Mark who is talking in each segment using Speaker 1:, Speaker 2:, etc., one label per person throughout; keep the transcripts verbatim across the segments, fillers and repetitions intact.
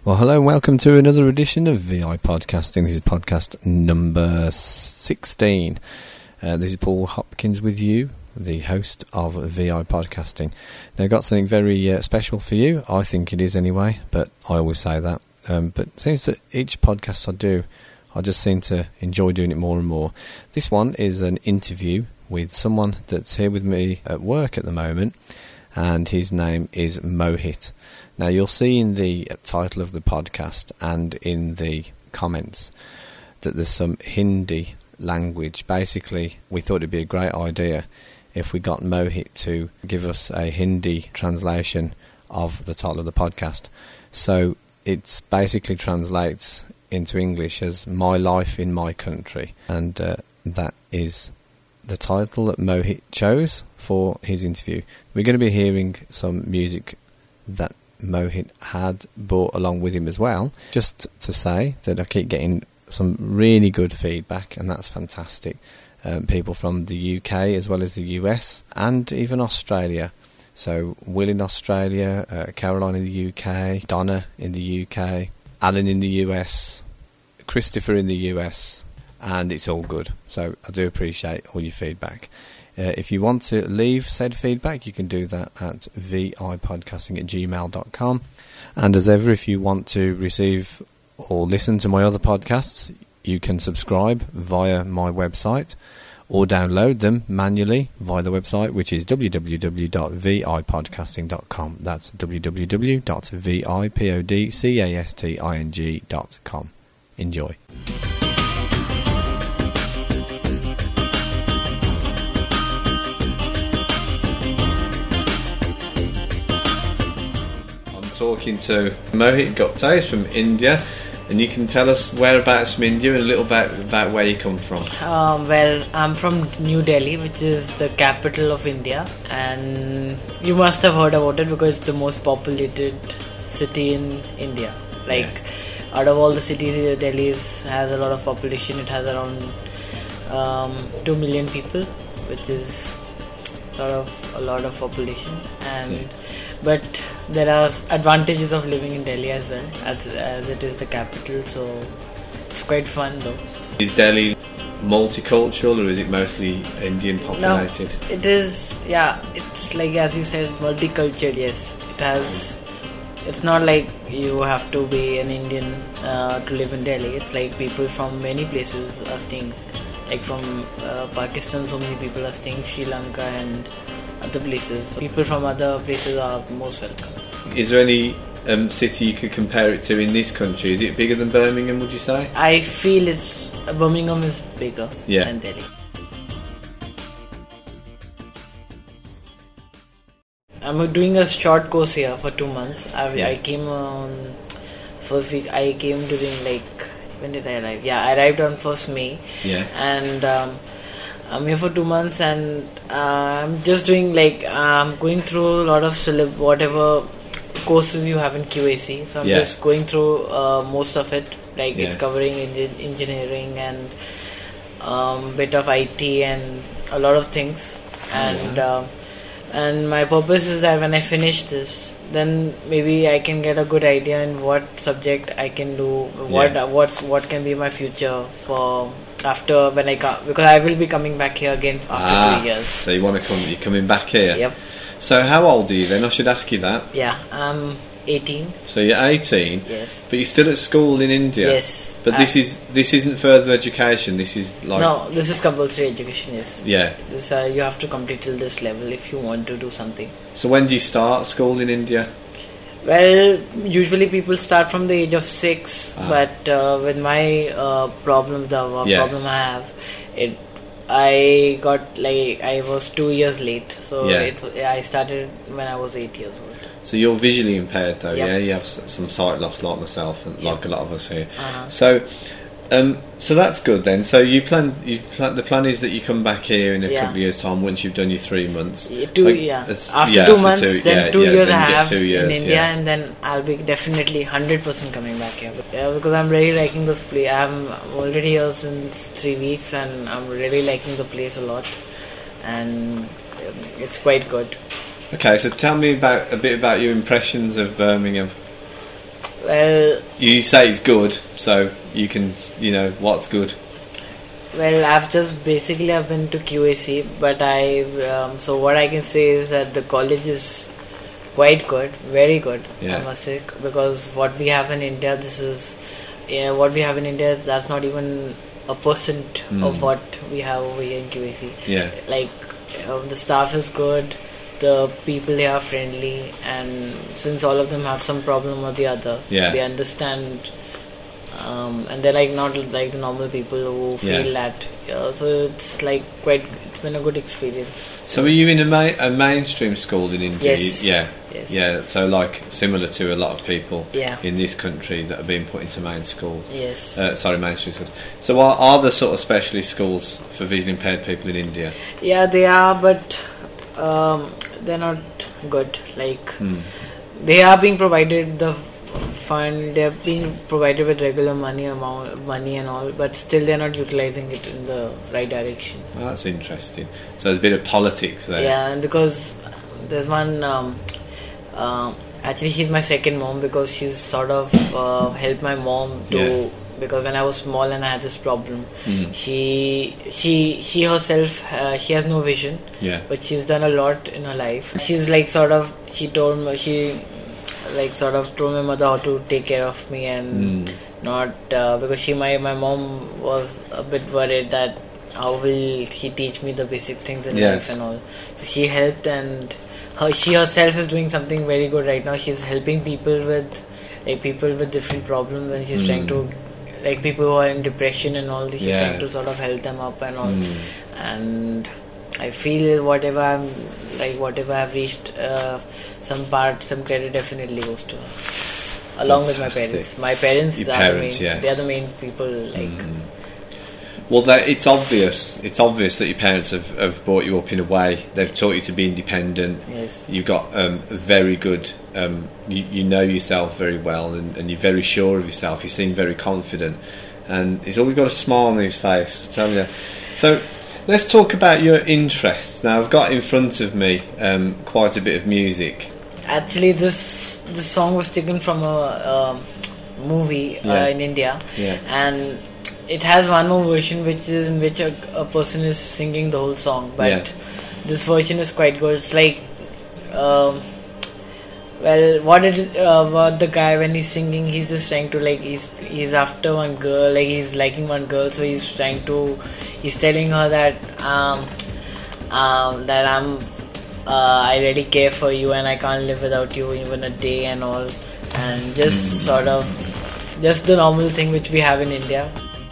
Speaker 1: Well, hello and welcome to another edition of V I Podcasting. This is podcast number sixteen. Uh, this is Paul Hopkins with you, the host of V I Podcasting. Now, I've got something very uh, special for you. I think it is anyway, but I always say that. Um, but it seems that each podcast I do, I just seem to enjoy doing it more and more. This one is an interview with someone that's here with me at work at the moment, and his name is Mohit. Now, you'll see in the title of the podcast and in the comments that there's some Hindi language. Basically, we thought it'd be a great idea if we got Mohit to give us a Hindi translation of the title of the podcast. So it basically translates into English as My Life in My Country, and uh, that is the title that Mohit chose for his interview. We're going to be hearing some music that Mohit had brought along with him as well. Just to say that I keep getting some really good feedback, and that's fantastic. Um, people from the U K as well as the U S and even Australia. So Will in Australia, uh, Caroline in the U K, Donna in the U K, Alan in the U S, Christopher in the U S, and it's all good. So I do appreciate all your feedback. Uh, if you want to leave said feedback, you can do that at vipodcasting at gmail dot com. And as ever, if you want to receive or listen to my other podcasts, you can subscribe via my website or download them manually via the website, which is w w w dot vipodcasting dot com. That's w w w dot vipodcasting dot com. Enjoy. Talking to Mohit Gupta. He's from India, and you can tell us whereabouts from India and a little bit about where you come from.
Speaker 2: Um, well, I'm from New Delhi, which is the capital of India, and you must have heard about it because it's the most populated city in India. Like, yeah. Out of all the cities, Delhi is, has a lot of population. It has around um, two million people, which is sort of a lot of population. And yeah. But there are advantages of living in Delhi as well, as, as it is the capital, so it's quite fun though.
Speaker 1: Is Delhi multicultural, or is it mostly Indian populated?
Speaker 2: No, it is, yeah, it's like, as you said, multicultural, yes. It has, it's not like you have to be an Indian uh, to live in Delhi. It's like people from many places are staying, like from uh, Pakistan, so many people are staying, Sri Lanka and other places. People from other places are most welcome.
Speaker 1: Is there any um, city you could compare it to in this country? Is it bigger than Birmingham, would you say?
Speaker 2: I feel it's Birmingham is bigger
Speaker 1: yeah.
Speaker 2: than Delhi. I'm doing a short course here for two months. I,
Speaker 1: yeah.
Speaker 2: I came on first week. I came during like, when did I arrive? Yeah, I arrived on first May.
Speaker 1: Yeah.
Speaker 2: And um, I'm here for two months, and uh, I'm just doing like I'm um, going through a lot of syllab- whatever courses you have in Q A C. So I'm
Speaker 1: yeah.
Speaker 2: just going through uh, most of it. Like
Speaker 1: yeah.
Speaker 2: it's covering engin- engineering and um, bit of I T and a lot of things. And
Speaker 1: yeah.
Speaker 2: uh, and my purpose is that when I finish this, then maybe I can get a good idea in what subject I can do. What
Speaker 1: yeah.
Speaker 2: uh, what's what can be my future for. After when I come, because I will be coming back here again after
Speaker 1: ah,
Speaker 2: three years.
Speaker 1: So you want to come? You're coming back here?
Speaker 2: Yep.
Speaker 1: So how old are you then? I should ask you that.
Speaker 2: Yeah, I'm eighteen.
Speaker 1: So you're eighteen.
Speaker 2: Yes.
Speaker 1: But you're still at school in India.
Speaker 2: Yes.
Speaker 1: But this is this isn't further education. This is like
Speaker 2: no. This is compulsory education. Yes.
Speaker 1: Yeah.
Speaker 2: This uh, you have to complete till this level if you want to do something.
Speaker 1: So when do you start school in India?
Speaker 2: Well, usually people start from the age of six, ah. but uh, with my uh, problem, the uh,
Speaker 1: yes.
Speaker 2: problem I have, it I got like I was two years late, so
Speaker 1: yeah.
Speaker 2: it, I started when I was eight years old.
Speaker 1: So you're visually impaired though,
Speaker 2: yep.
Speaker 1: yeah? You have some sight loss like myself and
Speaker 2: yep.
Speaker 1: like a lot of us here.
Speaker 2: Uh-huh.
Speaker 1: So um, so that's good then. So you plan, you plan, the plan is that you come back here in a
Speaker 2: yeah.
Speaker 1: couple of years' time once you've done your three months.
Speaker 2: Yeah, two,
Speaker 1: like,
Speaker 2: yeah. After
Speaker 1: yeah,
Speaker 2: two
Speaker 1: after
Speaker 2: months,
Speaker 1: two,
Speaker 2: then
Speaker 1: yeah,
Speaker 2: two
Speaker 1: yeah,
Speaker 2: years
Speaker 1: then
Speaker 2: I
Speaker 1: you
Speaker 2: have
Speaker 1: two years,
Speaker 2: in India,
Speaker 1: yeah.
Speaker 2: and then I'll be definitely one hundred percent coming back here. Yeah, because I'm really liking this place. I'm already here since three weeks, and I'm really liking the place a lot. And it's quite good.
Speaker 1: Okay, so tell me about a bit about your impressions of Birmingham.
Speaker 2: Well,
Speaker 1: you say it's good, so you can, you know, what's good?
Speaker 2: Well, I've just basically I've been to Q A C, but I um, so what I can say is that the college is quite good, very good.
Speaker 1: Yeah.
Speaker 2: I must say, because what we have in India, this is, you know, what we have in India, that's not even a percent
Speaker 1: Mm.
Speaker 2: of what we have over here in Q A C.
Speaker 1: Yeah.
Speaker 2: Like um, the staff is good, the people here are friendly, and since all of them have some problem or the other,
Speaker 1: Yeah.
Speaker 2: they understand. Um, and they're like not like the normal people who feel
Speaker 1: Yeah.
Speaker 2: that. Uh, so it's like quite. It's been a good experience.
Speaker 1: So were you in a, ma- a mainstream school in India?
Speaker 2: Yes.
Speaker 1: You- yeah.
Speaker 2: Yes.
Speaker 1: Yeah. So like similar to a lot of people
Speaker 2: Yeah.
Speaker 1: in this country that are being put into main schools.
Speaker 2: Yes.
Speaker 1: Uh, sorry, mainstream schools. So are, are there sort of specialist schools for visually impaired people in India?
Speaker 2: Yeah, they are, but um, they're not good. Like
Speaker 1: Mm.
Speaker 2: they are being provided the fund. They're being provided with regular money amount, money and all, but still they're not utilizing it in the right direction.
Speaker 1: Well, that's interesting. So there's a bit of politics there.
Speaker 2: Yeah, and because there's one. Um, uh, actually, she's my second mom because she's sort of uh, helped my mom to.
Speaker 1: Yeah.
Speaker 2: Because when I was small and I had this problem,
Speaker 1: Mm.
Speaker 2: she she she herself uh, she has no vision,
Speaker 1: Yeah.
Speaker 2: but she's done a lot in her life. She's like sort of she told me she like sort of told my mother how to take care of me and
Speaker 1: Mm.
Speaker 2: not uh, because she my my mom was a bit worried that how will she teach me the basic things in
Speaker 1: Yes.
Speaker 2: life and all. So she helped, and her she herself is doing something very good right now. She's helping people with like people with different problems, and she's
Speaker 1: Mm.
Speaker 2: trying to like people who are in depression and all. She's
Speaker 1: Yeah.
Speaker 2: trying to sort of help them up and all.
Speaker 1: Mm.
Speaker 2: And I feel whatever I'm like whatever I've reached, uh, some part, some credit definitely goes to her, along with my
Speaker 1: Fantastic.
Speaker 2: parents. My parents,
Speaker 1: Your
Speaker 2: are
Speaker 1: parents,
Speaker 2: the main,
Speaker 1: yes.
Speaker 2: they are the main people. Like,
Speaker 1: Mm. Well, that, it's obvious. It's obvious that your parents have, have brought you up in a way. They've taught you to be independent.
Speaker 2: yes,
Speaker 1: You've got um, a very good. Um, you, you know yourself very well, and, and you're very sure of yourself. You seem very confident, and he's always got a smile on his face. I tell you. So let's talk about your interests. Now I've got in front of me um, quite a bit of music.
Speaker 2: actually, this this song was taken from a um, movie
Speaker 1: Yeah.
Speaker 2: uh, in India,
Speaker 1: Yeah.
Speaker 2: and it has one more version which is in which a, a person is singing the whole song, but
Speaker 1: Yeah.
Speaker 2: this version is quite good. It's like um, well what it is uh, about the guy when he's singing, he's just trying to like he's he's after one girl, like he's liking one girl, so he's trying to he's telling her that um, um, that I'm uh, I really care for you and I can't live without you even a day and all, and just sort of just the normal thing which we have in India.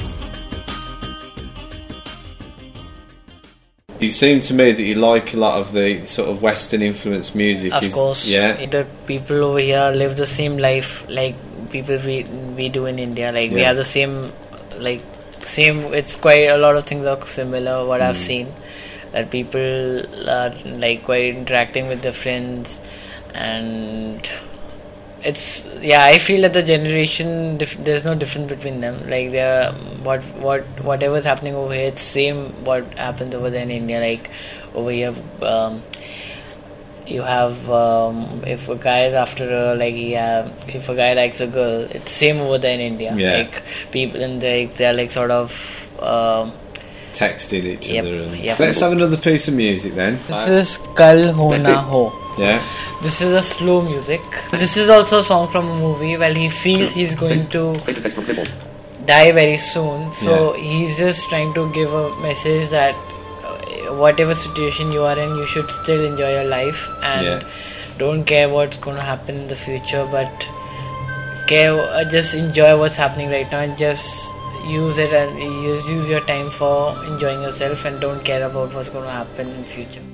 Speaker 1: You seem to me that you like a lot of the sort of Western influenced music.
Speaker 2: Of
Speaker 1: Is-
Speaker 2: course,
Speaker 1: Yeah.
Speaker 2: the people over here live the same life like people we we do in India. Like we
Speaker 1: Yeah.
Speaker 2: have the same, like same. It's quite a lot of things are similar. What I've
Speaker 1: Mm.
Speaker 2: seen, that people are like quite interacting with their friends, and it's yeah. I feel that the generation dif- there's no difference between them. Like they're what what whatever's happening over here, it's same what happens over there in India. Like over here, um, you have um, if a guy is after a like yeah, if a guy likes a girl, it's same over there in India.
Speaker 1: Yeah.
Speaker 2: Like people and they they're like sort of. Um,
Speaker 1: Texting each
Speaker 2: Yep,
Speaker 1: other. And
Speaker 2: yep.
Speaker 1: Let's have another piece of music then.
Speaker 2: this is Kal Ho Na Ho.
Speaker 1: Yeah.
Speaker 2: This is a slow music. This is also a song from a movie. Well, he feels he's going to die very soon, so he's just trying to give a message that uh, whatever situation you are in, you should still enjoy your life and
Speaker 1: Yeah.
Speaker 2: don't care what's going to happen in the future, but care uh, just enjoy what's happening right now and just use it and use use your time for enjoying yourself and don't care about what's going to happen in future.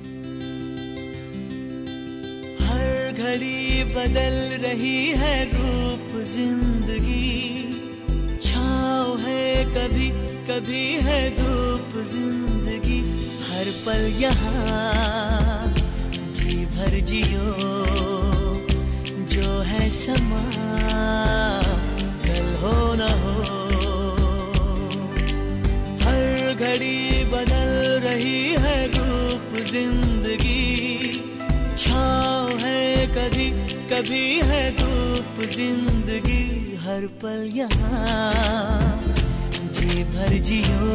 Speaker 3: हर घड़ी बदल रही है रूप जिंदगी, छाँव है कभी कभी है धूप जिंदगी, हर पल यहाँ जी भर जियो, जो है समा कल हो न हो, हर घड़ी बदल रही है रूप जिंदगी, छाँव है कभी कभी है धूप जिंदगी, पल यहाँ जी भर जियो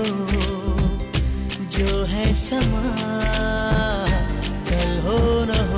Speaker 3: जो है समा कल हो न हो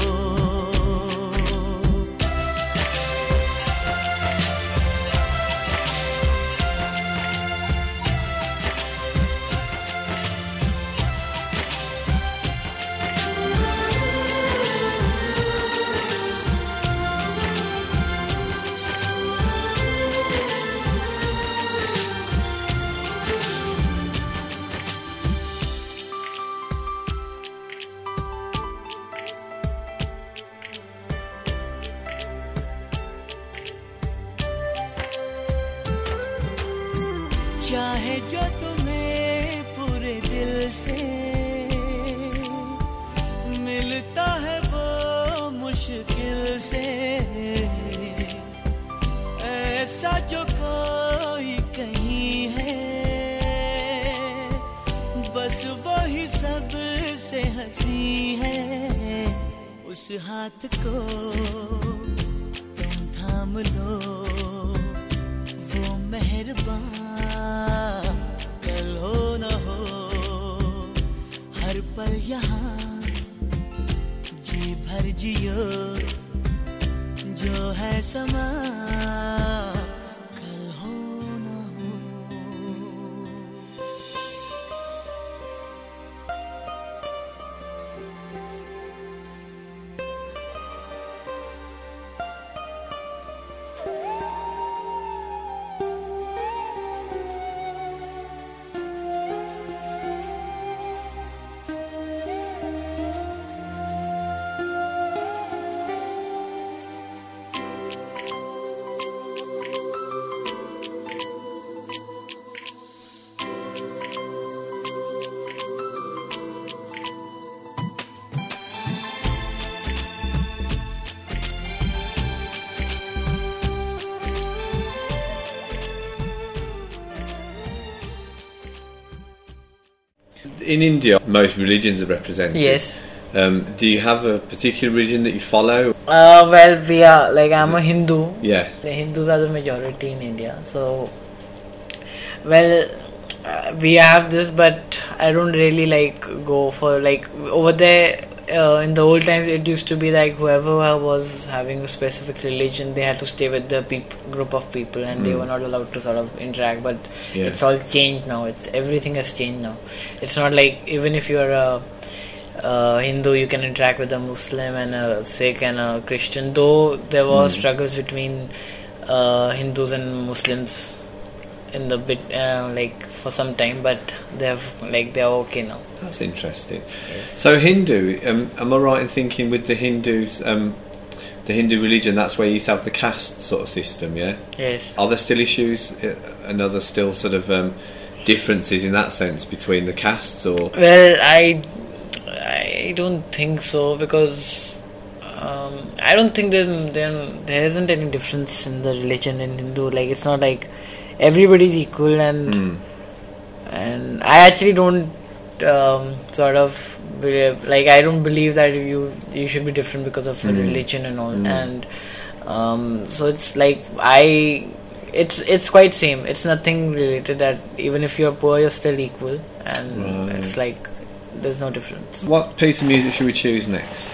Speaker 3: चाहे जो तुम्हें पूरे दिल से मिलता है वो मुश्किल से ऐसा जो कोई कहीं है बस वही सबसे हंसी है उस हाथ को तुम थाम लो वो मेहरबान कल हो न हो हर पल यहाँ जी भर जियो जो है समा कल हो न हो
Speaker 1: In India, most religions are represented.
Speaker 2: Yes.
Speaker 1: Um, do you have a particular religion that you follow?
Speaker 2: Uh, well, we are like I'm a Hindu.
Speaker 1: Yeah.
Speaker 2: The Hindus are the majority in India. So, well, uh, we have this, but I don't really like go for like over there. Uh, in the old times, it used to be like whoever was having a specific religion, they had to stay with the peop- group of people, and mm. they were not allowed to sort of interact. But
Speaker 1: yeah.
Speaker 2: it's all changed now. It's everything has changed now. It's not like even if you are a uh, Hindu, you can interact with a Muslim and a Sikh and a Christian. Though there was mm. struggles between uh, Hindus and Muslims in the bit uh, like for some time, but they're like they're okay now.
Speaker 1: That's interesting.
Speaker 2: Yes.
Speaker 1: So Hindu, um, am I right in thinking with the Hindus, um, the Hindu religion, that's where you used to have the caste sort of system, yeah?
Speaker 2: Yes.
Speaker 1: Are there still issues uh, and are there still sort of um, differences in that sense between the castes, or?
Speaker 2: Well, I I don't think so, because um, I don't think there there there isn't any difference in the religion in Hindu. Like it's not like everybody's equal, and
Speaker 1: mm.
Speaker 2: and I actually don't um, sort of believe, like I don't believe that you you should be different because of mm. religion and all, mm. and um, so it's like I it's it's quite same. It's nothing related that even if you're poor, you're still equal, and right. it's like there's no difference.
Speaker 1: What piece of music should we choose next?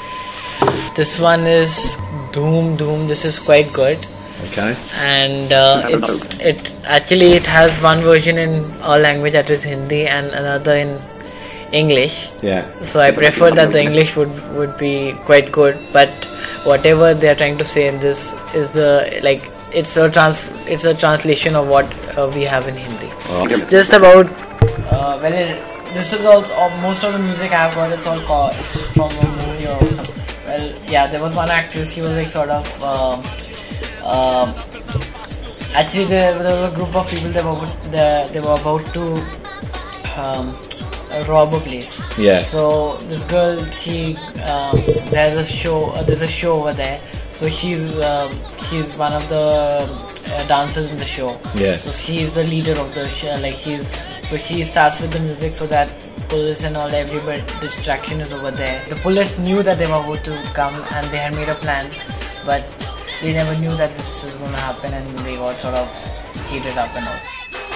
Speaker 2: This one is Dhoom Dhoom. This is quite good.
Speaker 1: Okay.
Speaker 2: And uh, it's, it actually it has one version in our language, that is Hindi, and another in English.
Speaker 1: Yeah.
Speaker 2: So I prefer that the English would would be quite good, but whatever they are trying to say in this is the like it's a trans it's a translation of what uh, we have in Hindi.
Speaker 1: Oh.
Speaker 2: It's just about uh, well, it, this is also uh, most of the music I have got. It's all called, it's from a movie or something. Well, yeah, there was one actress. She was like sort of. Uh, Uh, actually, there, there was a group of people. They were they, they were about to um, rob a place.
Speaker 1: Yeah.
Speaker 2: So this girl, she um, there's a show. Uh, there's a show over there. So she's uh, she's one of the uh, dancers in the show.
Speaker 1: Yeah.
Speaker 2: So she's the leader of the show. Like she's so she starts with the music so that police and all everybody the distraction is over there. The police knew that they were about to come and they had made a plan, but. they never knew that this was going to happen, and they got sort of heated up and all.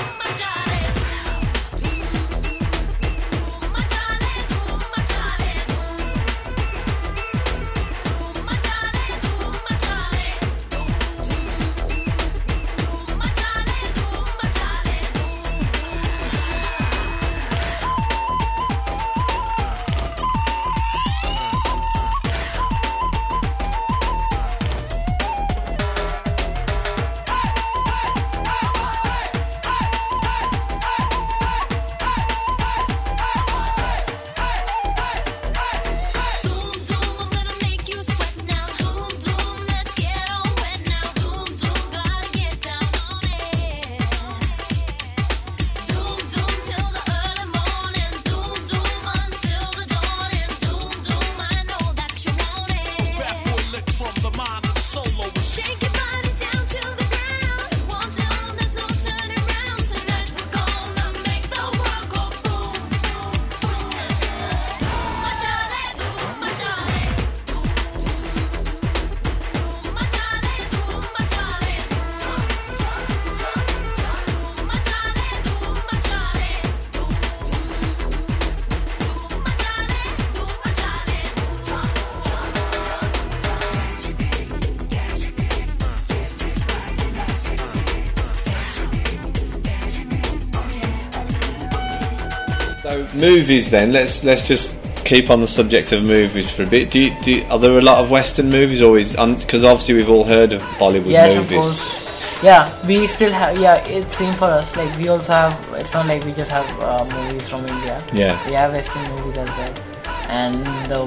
Speaker 1: So movies then, let's let's just keep on the subject of movies for a bit. Do you, do you, are there a lot of Western movies always? Because obviously we've all heard of Bollywood
Speaker 2: yes,
Speaker 1: movies.
Speaker 2: Of course. Yeah, we still have. Yeah, it's same for us. Like we also have. It's not like we just have uh, movies from India.
Speaker 1: Yeah.
Speaker 2: We have Western movies as well, and the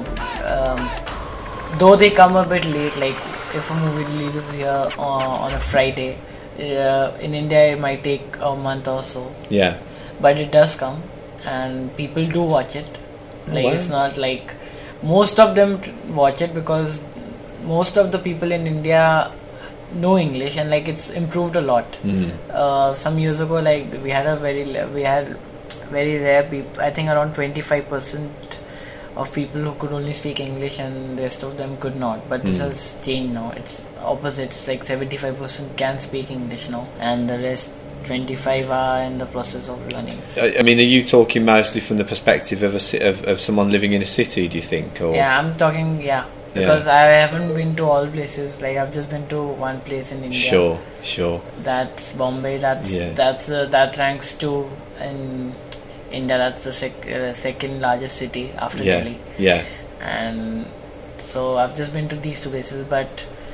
Speaker 2: um, though they come a bit late. Like if a movie releases here uh, on a Friday, uh, in India it might take a month or so.
Speaker 1: Yeah.
Speaker 2: But it does come, and people do watch it. Like
Speaker 1: wow.
Speaker 2: It's not like most of them t- watch it because most of the people in India know English, and like it's improved a lot.
Speaker 1: Mm.
Speaker 2: Uh, some years ago, like we had a very le- we had very rare people. I think around twenty-five percent of people who could only speak English, and the rest of them could not. But this
Speaker 1: Mm.
Speaker 2: has changed now. It's opposite. It's like seventy-five percent can speak English now, and the rest twenty-five are in the process of learning.
Speaker 1: I, I mean, are you talking mostly from the perspective of a ci- of, of someone living in a city? Do you think? Or
Speaker 2: Yeah, I'm talking. Yeah. Because yeah. I haven't been to all places. Like I've just been to one place in India.
Speaker 1: Sure, sure.
Speaker 2: That's Bombay. That's
Speaker 1: yeah.
Speaker 2: that's uh, that ranks two in India. That's the sec- uh, second largest city after
Speaker 1: yeah.
Speaker 2: Delhi.
Speaker 1: Yeah.
Speaker 2: And so I've just been to these two places, but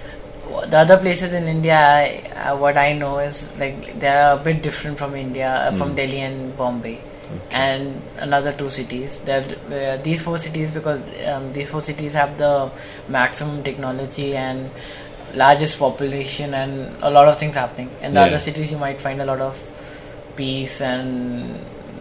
Speaker 2: the other places in India, I, uh, what I know is like they are a bit different from India, uh,
Speaker 1: mm.
Speaker 2: from Delhi and Bombay.
Speaker 1: Okay.
Speaker 2: And another two cities. That uh, these four cities, because um, these four cities have the maximum technology and largest population and a lot of things happening. In the
Speaker 1: yeah.
Speaker 2: other cities, you might find a lot of peace and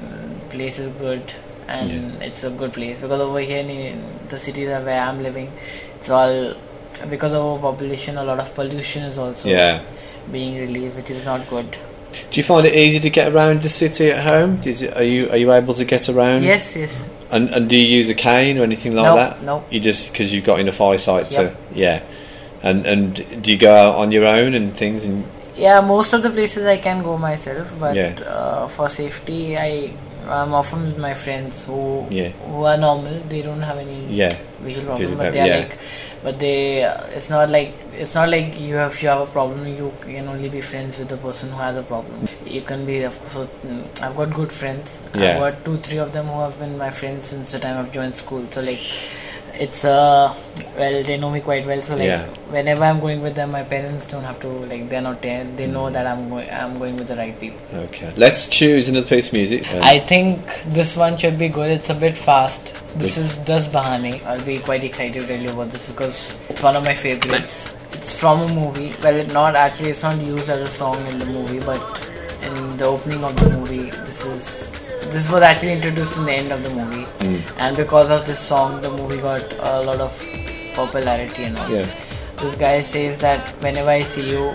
Speaker 2: place is good, and yeah. it's a good place. Because over here in the cities where I'm living, it's all because of our population. A lot of pollution is also
Speaker 1: yeah.
Speaker 2: being released, which is not good.
Speaker 1: Do you find it easy to get around the city at home? Is it, are you are you able to get around?
Speaker 2: Yes, yes.
Speaker 1: And and do you use a cane or anything like
Speaker 2: no,
Speaker 1: that?
Speaker 2: No.
Speaker 1: You just because you've got enough eyesight
Speaker 2: yep.
Speaker 1: to yeah. And and do you go out on your own and things? And
Speaker 2: yeah, most of the places I can go myself, but
Speaker 1: yeah.
Speaker 2: uh, for safety, I I'm often with my friends who
Speaker 1: yeah.
Speaker 2: who are normal. They don't have any
Speaker 1: yeah.
Speaker 2: visual problem,
Speaker 1: Physical,
Speaker 2: but they are
Speaker 1: yeah.
Speaker 2: like, but they. Uh, it's not like it's not like you have if you have a problem, you can only be friends with the person who has a problem. You can be, of course. So, mm, I've got good friends.
Speaker 1: Yeah.
Speaker 2: I've got two, three of them who have been my friends since the time I've joined school. So like. It's uh well they know me quite well, so like
Speaker 1: yeah.
Speaker 2: whenever I'm going with them, my parents don't have to like they're not there. They know that I'm going I'm going with the right people.
Speaker 1: Okay, let's choose another piece of music. Um,
Speaker 2: I think this one should be good. It's a bit fast. This is Das Bahane. I'll be quite excited to tell you about this because it's one of my favorites. It's from a movie. Well, it not actually it's not used as a song in the movie, but in the opening of the movie, this is. This was actually introduced in the end of the movie,
Speaker 1: mm.
Speaker 2: and because of this song, the movie got a lot of popularity and all.
Speaker 1: Yeah.
Speaker 2: This guy says that whenever I see you,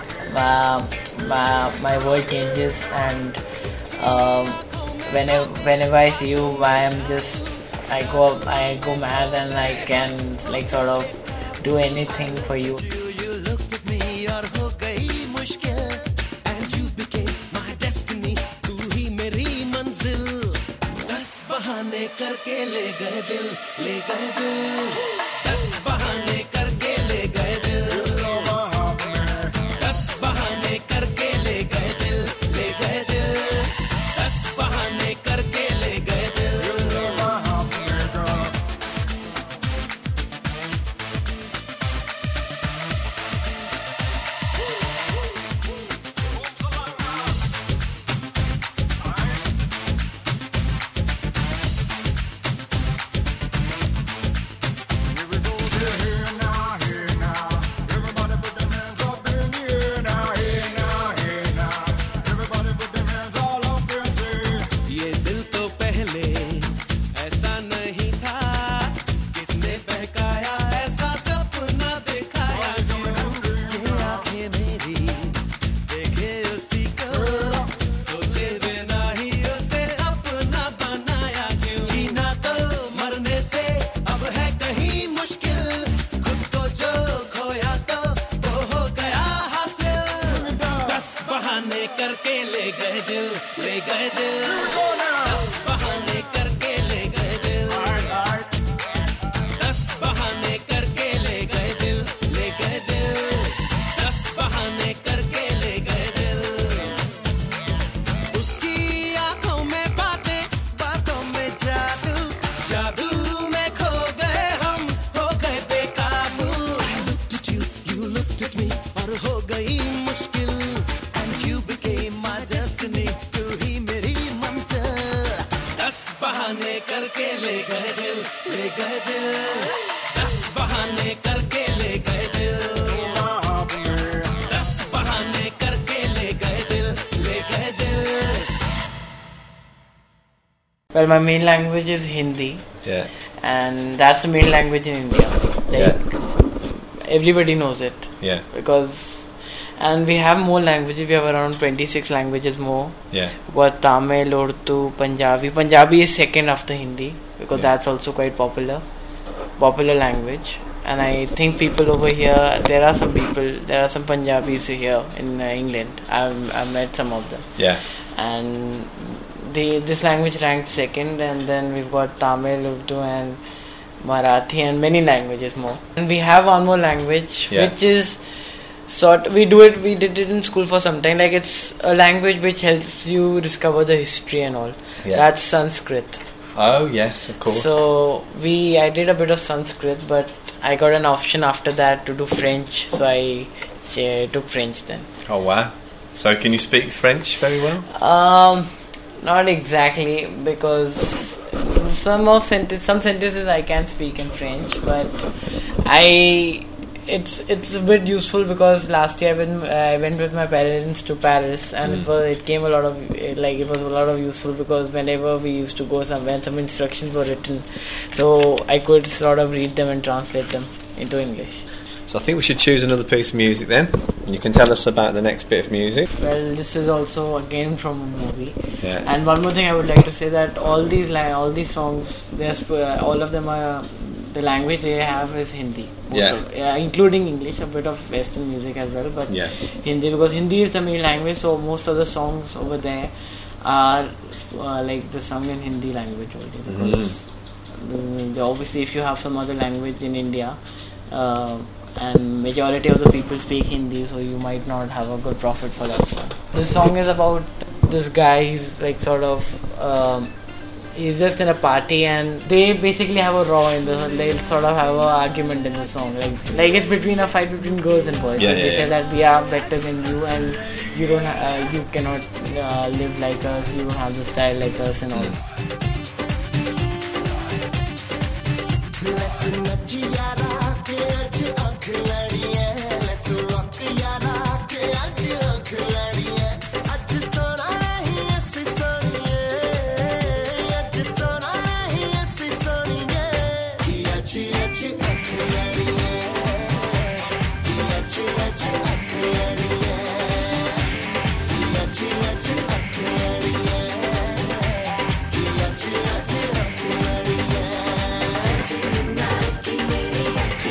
Speaker 2: my my, my world changes, and um, whenever whenever I see you, I am just I go I go mad, and I can like sort of do anything for you.
Speaker 3: You, you looked करके ले गए दिल ले गए दिल दस बहाने करके ले गए दिल दस बहाने करके ले गए दिल ले गए दिल दस बहाने करके ले गए दिल करके ले गए दिल ले गए दिल दस बहाने करके ले गए दिल दस बहाने करके ले गए दिल ले गए दिल दस बहाने करके ले गए दिल उसकी आंखों में बातें बातों में जादू जादू में खो गए हम हो गए बेकाबू I looked at you you looked at me और हो गई मुश्किल बहाने करके ले गए दिल ले गए दिल दस बहाने करके ले गए दिल दस बहाने करके ले गए दिल ले गए दिल
Speaker 2: Well, my main language is Hindi.
Speaker 1: Yeah.
Speaker 2: And that's the main language in India. Like,
Speaker 1: Yeah.
Speaker 2: everybody knows it.
Speaker 1: Yeah.
Speaker 2: Because, and we have more languages. We have around twenty-six languages more.
Speaker 1: Yeah.
Speaker 2: We've got Tamil, Urdu, Punjabi. Punjabi is second after Hindi because
Speaker 1: Yeah.
Speaker 2: that's also quite popular. Popular language. And I think people over here, there are some people, there are some Punjabis here in uh, England. I've, I've met some of them.
Speaker 1: Yeah.
Speaker 2: And they, this language ranked second, and then we've got Tamil, Urdu and Marathi and many languages more. And we have one more language
Speaker 1: Yeah.
Speaker 2: which is sort, we do it, we did it in school for some time, like it's a language which helps you discover the history and all.
Speaker 1: Yeah.
Speaker 2: That's Sanskrit.
Speaker 1: Oh yes, of course.
Speaker 2: So we, I did a bit of Sanskrit, but I got an option after that to do French, so I uh, took French then.
Speaker 1: Oh wow. So can you speak French very well?
Speaker 2: Um, not exactly, because some of sentence, some sentences I can speak in French, but I it's it's a bit useful because last year I went, I went with my parents to Paris, and
Speaker 1: Mm.
Speaker 2: it was it came a lot of it, like it was a lot of useful because whenever we used to go somewhere, some instructions were written, so I could sort of read them and translate them into English.
Speaker 1: So I think we should choose another piece of music then. And you can tell us about the next bit of music.
Speaker 2: Well, this is also again from a movie.
Speaker 1: Yeah.
Speaker 2: And one more thing I would like to say that all these la- all these songs, there's uh, all of them are the language they have is Hindi. Most
Speaker 1: Yeah.
Speaker 2: of, yeah, including English, a bit of Western music as well, but
Speaker 1: Yeah.
Speaker 2: Hindi, because Hindi is the main language. So most of the songs over there are uh, like the sung in Hindi language only. Because the, the, obviously, if you have some other language in India. Uh, and majority of the people speak Hindi, so you might not have a good profit for that song. This song is about this guy, he's like sort of um, he's just in a party and they basically have a raw in the they sort of have an argument in the song, like like it's between a fight between girls and boys.
Speaker 1: Yeah,
Speaker 2: Like
Speaker 1: yeah,
Speaker 2: they
Speaker 1: yeah.
Speaker 2: say that we are better than you and you don't ha- uh, you cannot uh, live like us, you don't have the style like us and all.
Speaker 3: Let's nudge yara ke aj aankh ladi hai. Let's rock yara ke aj aankh ladi hai. Aj sona nahi aisi soniye. Aj sona nahi aisi soniye. Ki aj aj aankh ladi hai. Ki aj aj aankh ladi hai. Ki aj aj aankh ladi hai. Ki aj aj aankh ladi hai.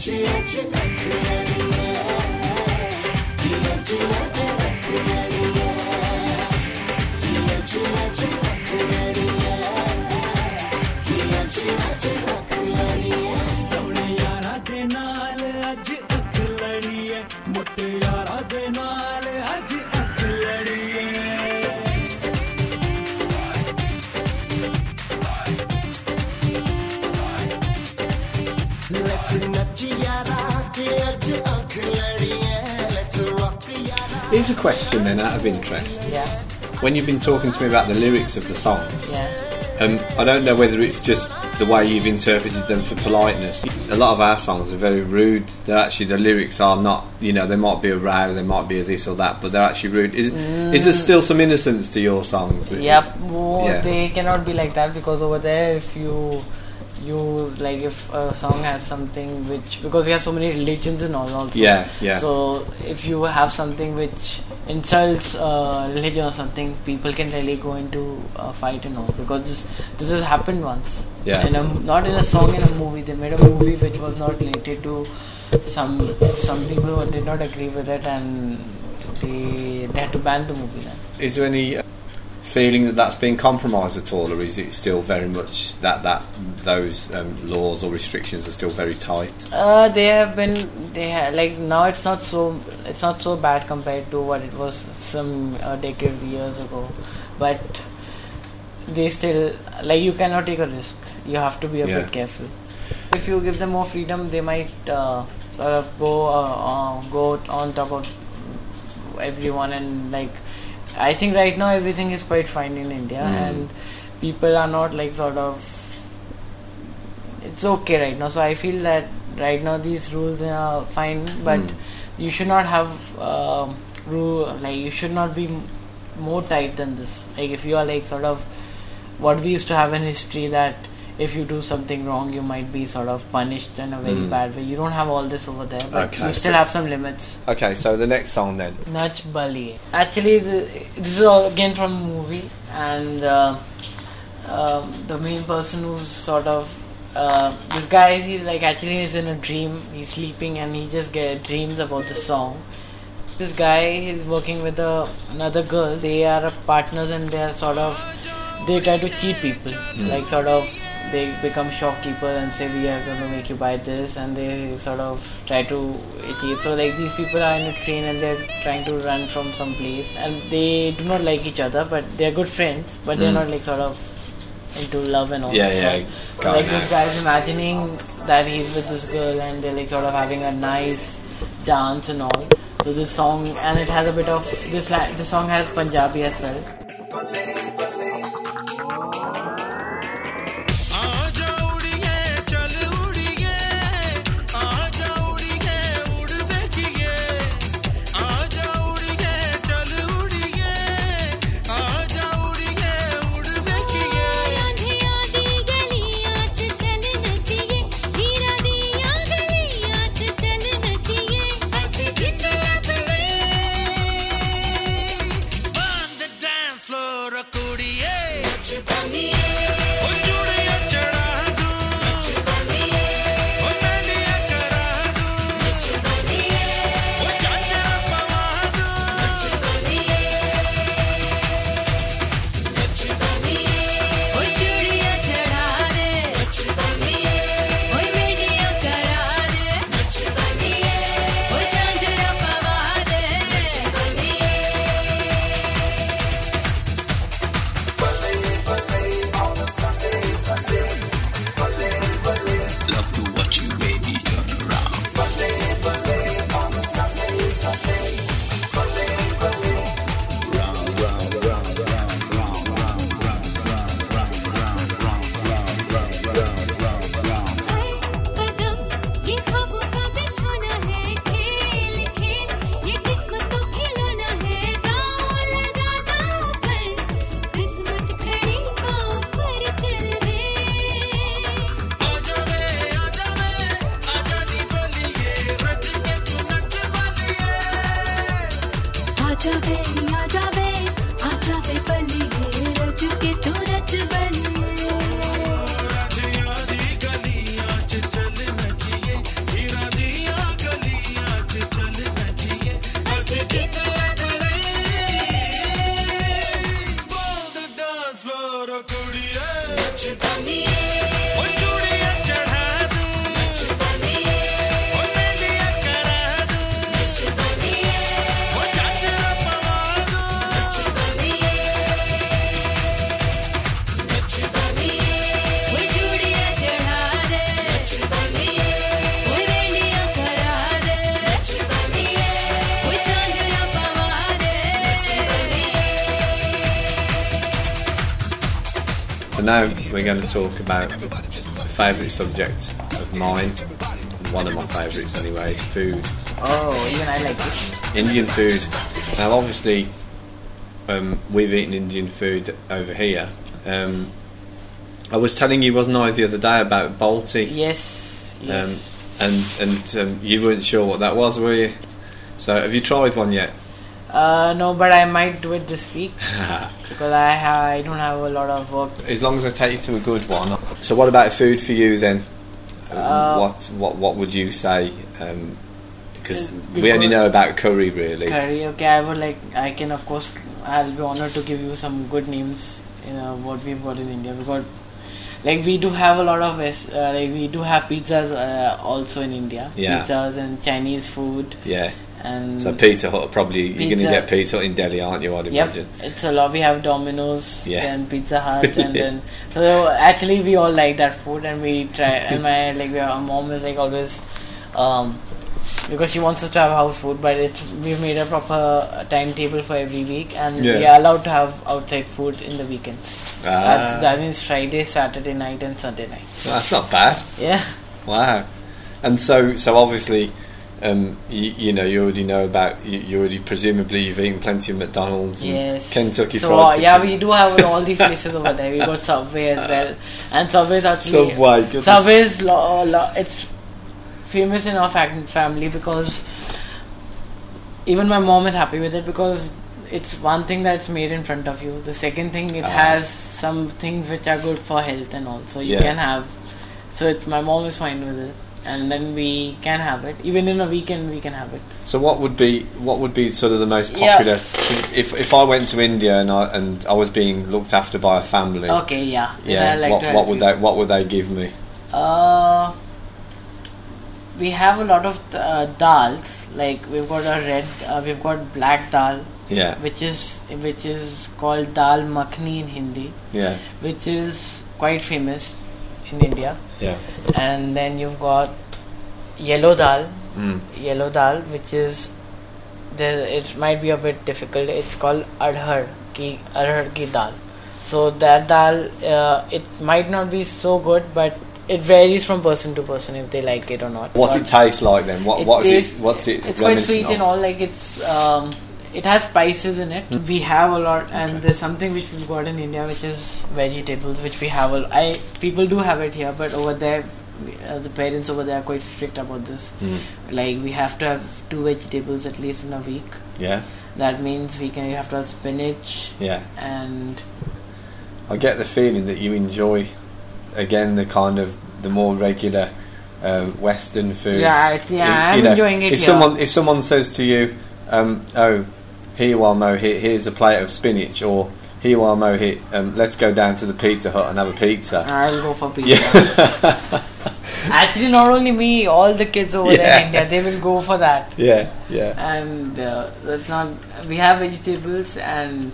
Speaker 1: Here's a question then, out of interest.
Speaker 2: Yeah.
Speaker 1: When you've been talking to me about the lyrics of the songs,
Speaker 2: Yeah.
Speaker 1: um, I don't know whether it's just the way you've interpreted them for politeness. A lot of our songs are very rude. They're actually, the lyrics are not, you know, they might be a row, they might be a this or that, but they're actually rude. Is,
Speaker 2: Mm.
Speaker 1: is there still some innocence to your songs?
Speaker 2: Yep. Well,
Speaker 1: Yeah.
Speaker 2: they cannot be like that because over there, if you you like if a song has something which, because we have so many religions and all also.
Speaker 1: Yeah, yeah.
Speaker 2: So if you have something which insults uh, religion or something, people can really go into a fight and all, because this this has happened once.
Speaker 1: Yeah.
Speaker 2: In a, not in a song, in a movie. They made a movie which was not related to some some people who did not agree with it, and they, they had to ban the movie then.
Speaker 1: Is there any uh, feeling that that's being compromised at all, or is it still very much that that those um, laws or restrictions are still very tight?
Speaker 2: Uh, they have been. They ha- like now it's not so. It's not so bad compared to what it was some uh, decade years ago, but they still, like, you cannot take a risk. You have to be a
Speaker 1: Yeah.
Speaker 2: bit careful. If you give them more freedom, they might uh, sort of go uh, uh, go on top of everyone, and like, I think right now everything is quite fine in India,
Speaker 1: Mm.
Speaker 2: and people are not like sort of. It's okay right now. So I feel that right now these rules are fine, but
Speaker 1: Mm.
Speaker 2: you should not have uh, rule. Like, you should not be m- more tight than this. Like, if you are like sort of what we used to have in history, that if you do something wrong, you might be sort of punished in a very
Speaker 1: Mm.
Speaker 2: bad way. You don't have all this over there, but
Speaker 1: Okay,
Speaker 2: you still
Speaker 1: so-
Speaker 2: have some limits.
Speaker 1: Okay, so the next song then.
Speaker 2: Nach Bali. Actually, the, this is all again from a movie, and uh, um, the main person who's sort of uh, this guy, he's like actually he's in a dream. He's sleeping and he just get dreams about the song. This guy is working with a, another girl. They are partners, and they are sort of they try to cheat people. Like, sort of they become shopkeeper and say, we are going to make you buy this, and they sort of try to cheat. So like, these people are in a train and they're trying to run from some place, and they do not like each other, but they're good friends, but they're
Speaker 1: Mm.
Speaker 2: not like sort of into love and all
Speaker 1: Yeah,
Speaker 2: that
Speaker 1: yeah,
Speaker 2: stuff. So
Speaker 1: got
Speaker 2: like,
Speaker 1: it.
Speaker 2: this guy's imagining that he's with this girl, and they're like sort of having a nice dance and all. So this song, and it has a bit of this la- this song has Punjabi as well.
Speaker 1: now we're going to talk about a favourite subject of mine, one of my favourites anyway, food.
Speaker 2: Oh, even I like it.
Speaker 1: Indian food. Now obviously um, we've eaten Indian food over here. Um, I was telling you, wasn't I, the other day about Balti?
Speaker 2: Yes, yes.
Speaker 1: Um, and and um, you weren't sure what that was, were you? So have you tried one yet?
Speaker 2: Uh, no, but I might do it this week because I ha- I don't have a lot of work.
Speaker 1: As long as I take you to a good one. So what about food for you then? Um,
Speaker 2: Uh,
Speaker 1: what what what would you say? Um, because
Speaker 2: Uh,
Speaker 1: we only
Speaker 2: because-
Speaker 1: know about curry, really.
Speaker 2: Curry, okay, I would like, I can of course, I'll be honored to give you some good names, you know, what we've got in India. Because, like, we do have a lot of, West, uh, like, we do have pizzas uh, also in India.
Speaker 1: Yeah.
Speaker 2: Pizzas and Chinese food.
Speaker 1: Yeah.
Speaker 2: And
Speaker 1: So Pizza Hut, probably you're going to
Speaker 2: Pizza-
Speaker 1: get Pizza Hut in Delhi, aren't you? I'd
Speaker 2: Yep,
Speaker 1: imagine.
Speaker 2: it's a lot. We have Domino's
Speaker 1: Yeah.
Speaker 2: and Pizza Hut, and then so actually we all like that food, and we try. And my like our mom is like always, um, because she wants us to have house food, but it's we've made a proper timetable for every week, and
Speaker 1: Yeah.
Speaker 2: we are allowed to have outside food in the weekends.
Speaker 1: Ah.
Speaker 2: That's, that means Friday, Saturday night, and Sunday night.
Speaker 1: Well, that's not bad.
Speaker 2: Yeah.
Speaker 1: Wow. And so, so obviously, um, you, you know, you already know about. You, you already presumably you've eaten plenty of McDonald's and
Speaker 2: Yes.
Speaker 1: Kentucky
Speaker 2: so,
Speaker 1: Fried
Speaker 2: uh,
Speaker 1: Chicken.
Speaker 2: yeah, we do have all these places over there. We got Subway as well, and Subway's actually
Speaker 1: Subway, goodness.
Speaker 2: Subway's lo- lo- it's famous in our fa- family because even my mom is happy with it because it's one thing that's made in front of you. The second thing, it
Speaker 1: Ah.
Speaker 2: has some things which are good for health and all, so you
Speaker 1: Yeah.
Speaker 2: can have. So it's my mom is fine with it, and then we can have it. Even in a weekend, we can have it.
Speaker 1: So what would be what would be sort of the most
Speaker 2: Yeah.
Speaker 1: popular? If if I went to India and I and I was being looked after by a family,
Speaker 2: Okay, yeah.
Speaker 1: yeah,
Speaker 2: I'd like
Speaker 1: what
Speaker 2: to
Speaker 1: what
Speaker 2: help
Speaker 1: would
Speaker 2: you.
Speaker 1: they what would they give me?
Speaker 2: Uh, we have a lot of uh, dals. Like we've got a red, uh, we've got black dal,
Speaker 1: Yeah,
Speaker 2: which is which is called dal makhni in Hindi,
Speaker 1: yeah,
Speaker 2: which is quite famous in India.
Speaker 1: yeah.
Speaker 2: And then you've got yellow dal,
Speaker 1: Mm.
Speaker 2: yellow dal, which is there. It might be a bit difficult. It's called adhar ki adhar ki dal. So that dal, uh, it might not be so good, but it varies from person to person if they like it or not.
Speaker 1: What's
Speaker 2: So
Speaker 1: it taste like then? What
Speaker 2: it
Speaker 1: what's
Speaker 2: tastes-
Speaker 1: it what's it?
Speaker 2: It's quite
Speaker 1: reminiscent
Speaker 2: sweet
Speaker 1: of?
Speaker 2: and all. Like it's um, it has spices in it. We have a lot, and there's something which we've got in India, which is vegetables, which we have. A, I people do have it here, but over there, uh, the parents over there are quite strict about this.
Speaker 1: Mm.
Speaker 2: Like we have to have two vegetables at least in a week.
Speaker 1: Yeah,
Speaker 2: That means we can we have to have spinach
Speaker 1: yeah.
Speaker 2: and
Speaker 1: I get the feeling that you enjoy again the kind of the more regular um, Western foods.
Speaker 2: Yeah, I- yeah,
Speaker 1: You-
Speaker 2: I'm
Speaker 1: you know,
Speaker 2: enjoying it
Speaker 1: If
Speaker 2: here.
Speaker 1: someone if someone says to you, um, "Oh, here you are, Mo. Here, here's a plate of spinach," or "Here you are, Mo. Here, um, let's go down to the Pizza Hut and have a pizza."
Speaker 2: I'll go for pizza.
Speaker 1: Yeah,
Speaker 2: Actually, not only me, all the kids over there in
Speaker 1: Yeah.
Speaker 2: India, they will go for that.
Speaker 1: yeah, yeah.
Speaker 2: And uh, that's not. We have vegetables, and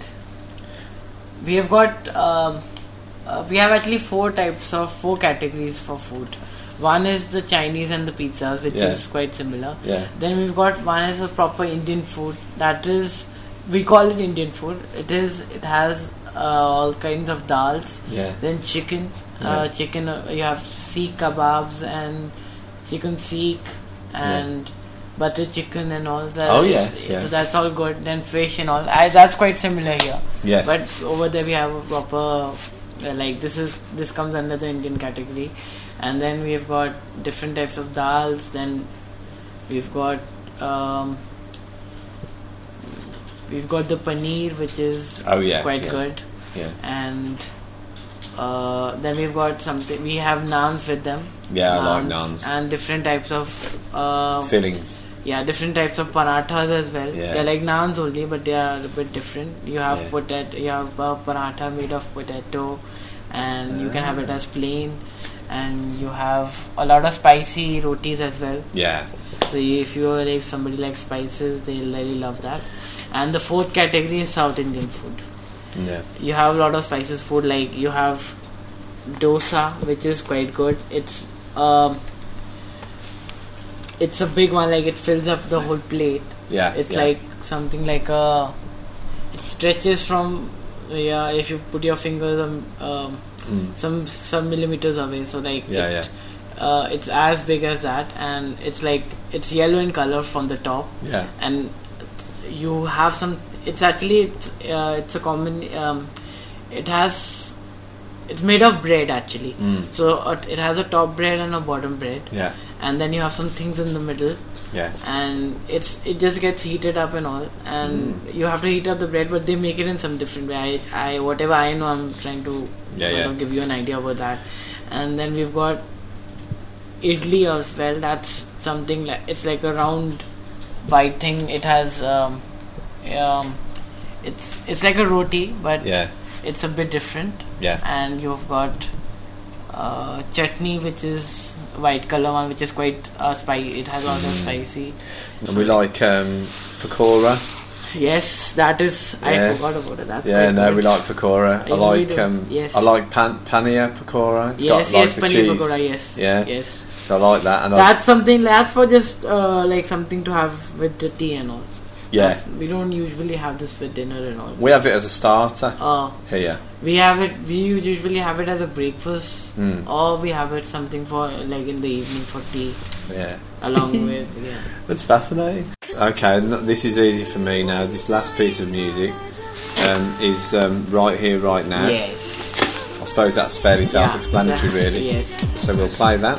Speaker 2: we have got. Um, uh, we have actually four types of four categories for food. One is the Chinese and the pizzas, which
Speaker 1: Yeah.
Speaker 2: is quite similar.
Speaker 1: Yeah.
Speaker 2: Then we've got one is a proper Indian food. That is, we call it Indian food. It is. It has uh, all kinds of dals.
Speaker 1: Yeah.
Speaker 2: Then chicken.
Speaker 1: Yeah.
Speaker 2: Uh, chicken. Uh, you have seekh kebabs and chicken seekh and butter chicken and all that.
Speaker 1: Oh, yes, yeah.
Speaker 2: So that's all good. Then fish and all. I, that's quite similar here.
Speaker 1: Yes.
Speaker 2: But over there we have a proper. Uh, like this is this comes under the Indian category, and then we've got different types of dals. Then we've got um, we've got the paneer, which is
Speaker 1: Oh, yeah,
Speaker 2: quite
Speaker 1: yeah.
Speaker 2: good,
Speaker 1: Yeah.
Speaker 2: and uh, then we've got something. We have naans with them.
Speaker 1: Yeah, I like naans.
Speaker 2: and different types of uh,
Speaker 1: Fillings.
Speaker 2: yeah, different types of parathas as well.
Speaker 1: Yeah.
Speaker 2: They're like naans only, but they are a bit different. You have
Speaker 1: Yeah.
Speaker 2: potato, you have a paratha made of potato, and you can have it
Speaker 1: Ah.
Speaker 2: as plain. And you have a lot of spicy rotis as well.
Speaker 1: Yeah.
Speaker 2: So you, if you are like somebody likes spices, they'll really love that. And the fourth category is South Indian food.
Speaker 1: Yeah.
Speaker 2: You have a lot of spices food, like you have dosa, which is quite good. It's um, it's a big one, like it fills up the whole plate.
Speaker 1: Yeah.
Speaker 2: It's
Speaker 1: yeah.
Speaker 2: like something like a. It stretches from, yeah. If you put your fingers um, um,
Speaker 1: Mm.
Speaker 2: some some millimeters away. So like
Speaker 1: Yeah,
Speaker 2: it,
Speaker 1: yeah.
Speaker 2: Uh, it's as big as that, and it's like it's yellow in color from the top,
Speaker 1: Yeah.
Speaker 2: and you have some. It's actually it's, uh, it's a common. Um, it has. It's made of bread actually.
Speaker 1: Mm.
Speaker 2: So uh, it has a top bread and a bottom bread,
Speaker 1: Yeah.
Speaker 2: and then you have some things in the middle,
Speaker 1: Yeah.
Speaker 2: and it's it just gets heated up and all, and
Speaker 1: Mm.
Speaker 2: you have to heat up the bread, but they make it in some different way. I, I whatever I know, I'm trying to
Speaker 1: Yeah,
Speaker 2: sort
Speaker 1: yeah.
Speaker 2: of give you an idea about that. And then we've got idli as well. That's something like it's like a round white thing. It has um, um, it's it's like a roti, but
Speaker 1: Yeah.
Speaker 2: it's a bit different.
Speaker 1: Yeah.
Speaker 2: And you've got uh, chutney, which is white color one, which is quite uh, spicy. It has all the spicy.
Speaker 1: And we like um, pakora.
Speaker 2: Yes, that is.
Speaker 1: Yeah.
Speaker 2: I forgot about it. That's
Speaker 1: Yeah,
Speaker 2: quite
Speaker 1: no,
Speaker 2: good.
Speaker 1: we like pakora. I
Speaker 2: Yeah, we
Speaker 1: like
Speaker 2: do.
Speaker 1: um,
Speaker 2: Yes.
Speaker 1: I like pan- pania pakora. It's
Speaker 2: Yes,
Speaker 1: got like
Speaker 2: yes,
Speaker 1: the
Speaker 2: paneer
Speaker 1: cheese.
Speaker 2: pakora. Yes,
Speaker 1: Yeah.
Speaker 2: yes.
Speaker 1: So I like that. And I,
Speaker 2: That's something. That's for just uh, like something to have with the tea and all.
Speaker 1: yeah,
Speaker 2: That's- we don't usually have this for dinner and all.
Speaker 1: we have it as a starter
Speaker 2: Uh,
Speaker 1: here.
Speaker 2: we have it. We usually have it as a breakfast,
Speaker 1: Mm.
Speaker 2: or we have it something for like in the evening for tea,
Speaker 1: Yeah,
Speaker 2: along with yeah.
Speaker 1: that's fascinating. Okay, n- this is easy for me now. This last piece of music um, is um, Right Here, Right Now.
Speaker 2: Yes.
Speaker 1: I suppose that's fairly self-explanatory,
Speaker 2: Yeah,
Speaker 1: really.
Speaker 2: yes.
Speaker 1: So we'll play that.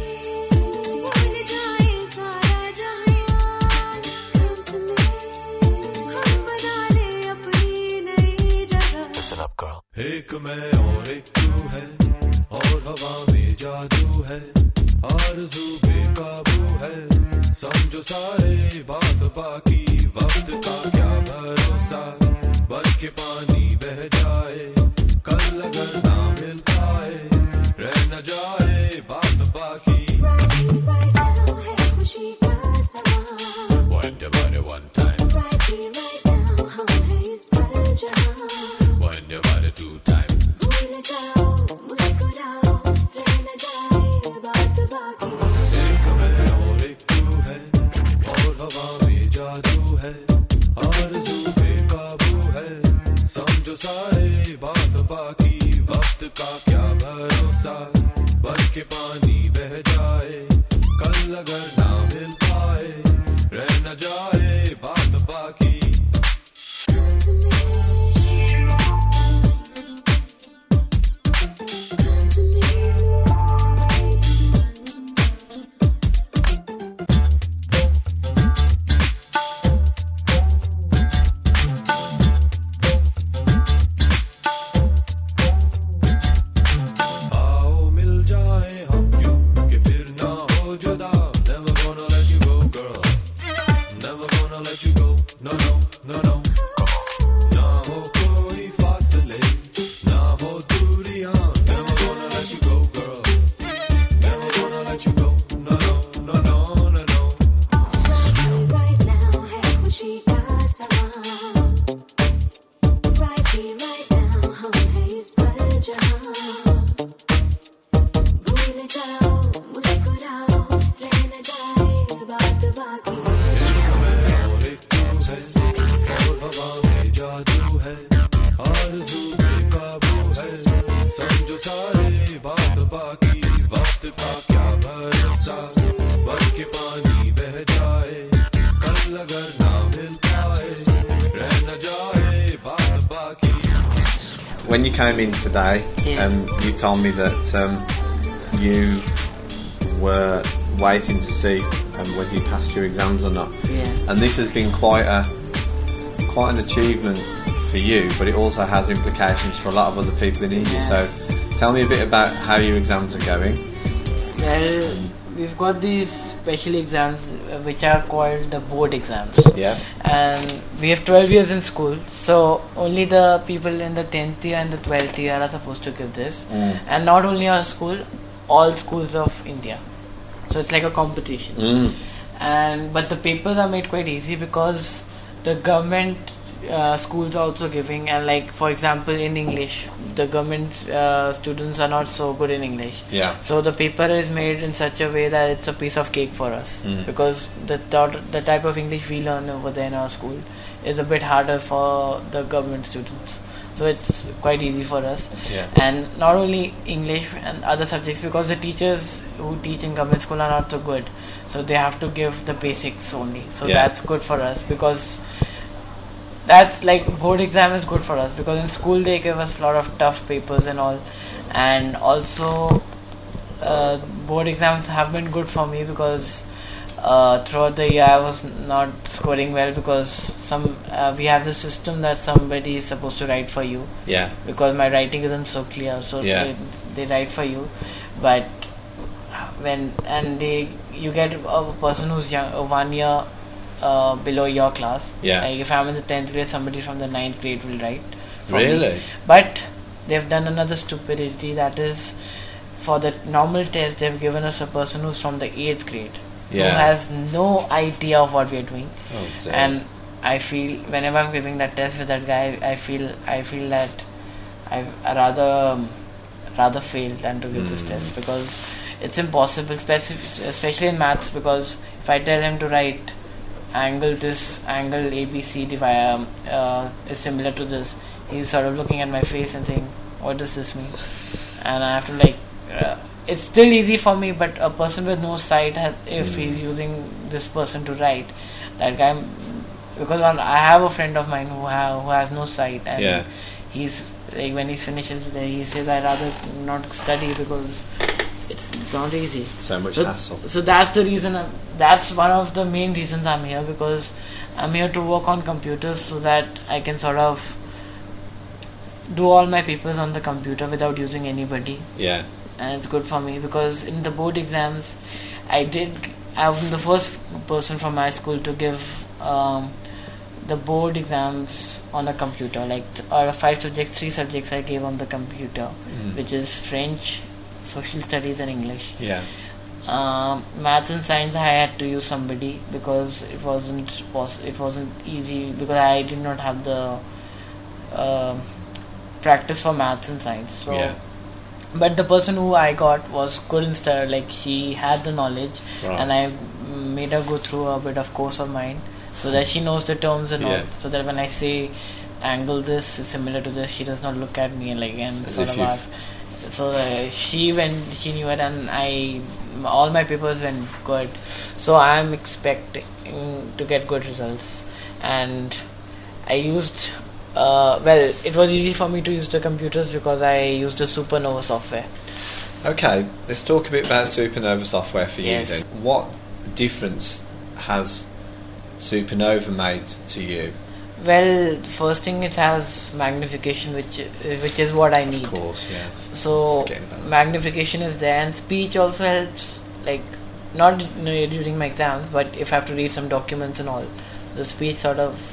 Speaker 4: एक मैं और एक तू है और हवा में जादू है आरज़ू बेकाबू है समझो सारे बात बाकी वक्त का क्या भरोसा बन के पानी बह जाए कल अगर ना मिल पाए रह न जाए बात बाकी Wind your body one time Wind your body two times एक मैं और एक तू है और हवा में जादू है आरज़ू बेकाबू है समझो सारे बात बाकी वक्त का क्या भरोसा बन के पानी बह जाए कल अगर ना मिल पाए रह न जाए बात बाकी आओ मिल जाए हम यूं कि फिर ना हो जुदा Never gonna let you go girl Never gonna let you go No no no no ना हो कोई फासले ना हो दूरियां Never gonna let you go girl Never gonna let you go No no no no no no एक मैं और एक तू है और हवा में जादू है आरज़ू बेकाबू है समझो सारे बात बाकी वक्त का क्या भरोसा बन के पानी बह जाए कल अगर ना मिल पाए रह न जाए बात बाकी
Speaker 1: When you came in today,
Speaker 2: Yeah.
Speaker 1: um, you told me that um, you were waiting to see um, whether you passed your exams or not.
Speaker 2: Yeah.
Speaker 1: And this has been quite a quite an achievement for you, but it also has implications for a lot of other people in India.
Speaker 2: Yeah.
Speaker 1: So, tell me a bit about how your exams are going.
Speaker 2: Well, we've got these special exams uh, which are called the board exams.
Speaker 1: Yeah.
Speaker 2: And we have twelve years in school, so only the people in the tenth year and the twelfth year are supposed to give this.
Speaker 1: Mm.
Speaker 2: And not only our school, all schools of India. So it's like a competition.
Speaker 1: Mm.
Speaker 2: And but the papers are made quite easy because the government uh, schools are also giving, and like for example in English, the government uh, students are not so good in English.
Speaker 1: Yeah.
Speaker 2: So the paper is made in such a way that it's a piece of cake for us,
Speaker 1: Mm.
Speaker 2: because the thought, the type of English we learn over there in our school is a bit harder for the government students. so it's quite easy for us.
Speaker 1: Yeah.
Speaker 2: And not only English and other subjects, because the teachers who teach in government school are not so good, so they have to give the basics only. So
Speaker 1: Yeah.
Speaker 2: that's good for us, because that's like board exam is good for us, because in school they give us a lot of tough papers and all, and also uh, board exams have been good for me, because uh, throughout the year I was not scoring well, because some uh, we have the system that somebody is supposed to write for you,
Speaker 1: Yeah.
Speaker 2: because my writing isn't so clear, so
Speaker 1: Yeah.
Speaker 2: they, they write for you. But when and they you get a person who's young, uh, one year uh, below your class.
Speaker 1: Yeah.
Speaker 2: Like if I'm in the tenth grade, somebody from the ninth grade will write for me.
Speaker 1: Really?
Speaker 2: But they've done another stupidity, that is, for the normal test they've given us a person who's from the eighth grade,
Speaker 1: Yeah.
Speaker 2: who has no idea of what we're doing.
Speaker 1: Oh, dear.
Speaker 2: And I feel whenever I'm giving that test with that guy, I feel I feel that I I rather um, rather fail than to give this
Speaker 1: Mm.
Speaker 2: test, because it's impossible, speci- especially in maths. Because if I tell him to write angle this angle A B C divide um, uh, is similar to this, he's sort of looking at my face and saying, "What does this mean?" And I have to like. Uh, it's still easy for me, but a person with no sight, has, if
Speaker 1: Mm.
Speaker 2: he's using this person to write, that guy, because on, I have a friend of mine who have, who has no sight, and
Speaker 1: Yeah.
Speaker 2: he's like when he finishes, he says, "I rather not study because it's not easy."
Speaker 1: So much
Speaker 2: So,
Speaker 1: hassle.
Speaker 2: so that's the reason. I'm, that's one of the main reasons I'm here, because I'm here to work on computers so that I can sort of do all my papers on the computer without using anybody.
Speaker 1: Yeah.
Speaker 2: And it's good for me, because in the board exams I did I was the first person from my school to give um, the board exams on a computer, like th- out of five subjects, three subjects I gave on the computer,
Speaker 1: Mm.
Speaker 2: which is French, social studies and English.
Speaker 1: Yeah.
Speaker 2: um, maths and science I had to use somebody, because it wasn't poss- it wasn't easy, because I did not have the um practice for maths and science. So
Speaker 1: Yeah.
Speaker 2: but the person who I got was good in study, like she had the knowledge,
Speaker 1: Right.
Speaker 2: and I made her go through a bit of course of mine, so that she knows the terms and
Speaker 1: Yeah.
Speaker 2: all, so that when I say angle this is similar to this, she does not look at me and like and
Speaker 1: As
Speaker 2: sort
Speaker 1: if
Speaker 2: of
Speaker 1: you've-
Speaker 2: ask. So uh, she went, she knew it, and I all my papers went good, so I am expecting to get good results. And I used uh, well, it was easy for me to use the computers because I used the Supernova software.
Speaker 1: Okay, let's talk a bit about Supernova software for you
Speaker 2: Yes.
Speaker 1: then. What difference has Supernova made to you?
Speaker 2: Well, first thing, it has magnification, which uh, which is what I need.
Speaker 1: Of course, yeah.
Speaker 2: So
Speaker 1: Forgetting about that.
Speaker 2: magnification is there, and speech also helps. Like not you know, during my exams, but if I have to read some documents and all, the speech sort of